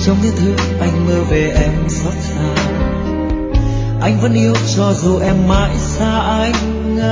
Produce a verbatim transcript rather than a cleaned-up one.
trong những thứ anh mơ về em xót xa. Anh vẫn yêu cho dù em mãi xa anh